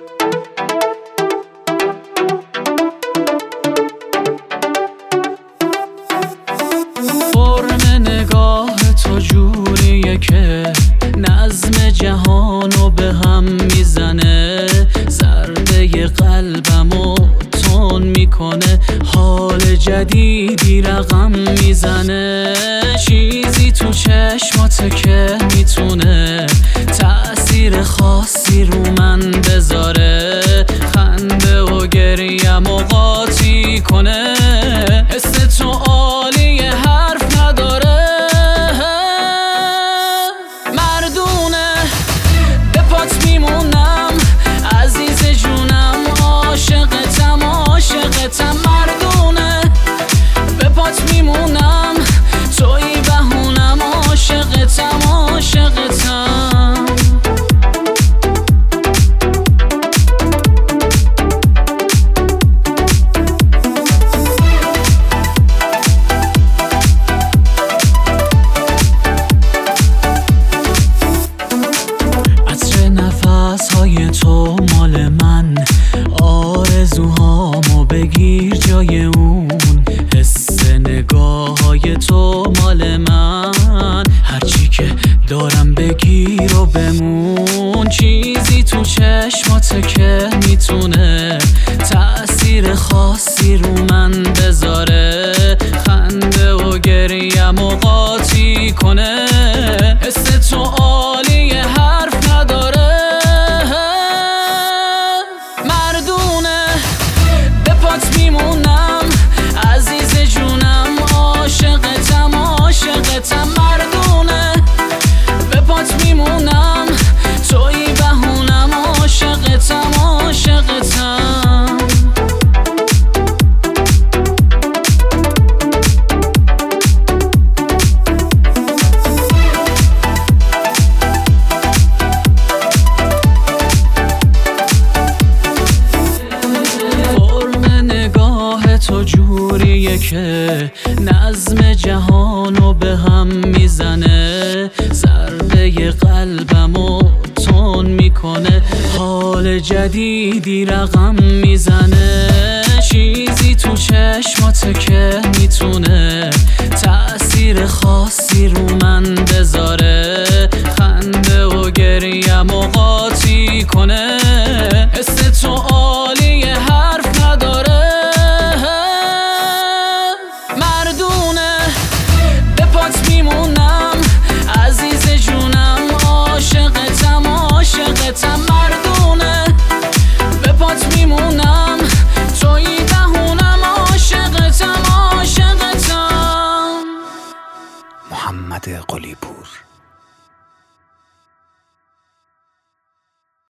فرم نگاه تو جوریه که نظم جهانو به هم میزنه، ضربه قلبمو تون میکنه، حال جدیدی رقم میزنه. چیزی تو چشماته که میتونه تأثیر خاصی رو من بذاره، خنده و گریم و قاطی کنه. حس تو عالیه حرف نداره، مردونه به پات میمونم عزیز جونم، عاشقتم عاشقتم. مردونه به پات میمونم توی بهونم، عاشقتم عاشقتم. نفس‌های تو مال من، آرزوهامو بگیر جای اون. حس نگاه‌های تو مال من، هرچی که دارم بگیر و بمون. چیزی تو چشماته که میتونه تأثیر خاصی رو من بذاره، خنده و گریم و قاطی کنه. حس تو عالیه حرف نداره، مردونه به پات میمونم عزیز جونم، عاشقتم عاشقتم. مردونه به پات میمونم توی بهونم، عاشقتم عاشقتم. تو جوریه که نظم جهانو به هم میزنه، ضربه قلبمو تون میکنه، حال جدیدی رقم میزنه. چیزی تو چشماته که میتونه تأثیر خاصی رو من بذاره، خنده و گریم و قاطی کنه. حس تو عالیه حرف نداره، مردونه به پات میمونم عزیز جونم، عاشقتم عاشقتم. مردونه به پات میمونم توی بهونم، عاشقتم عاشقتم. محمد قلی پور.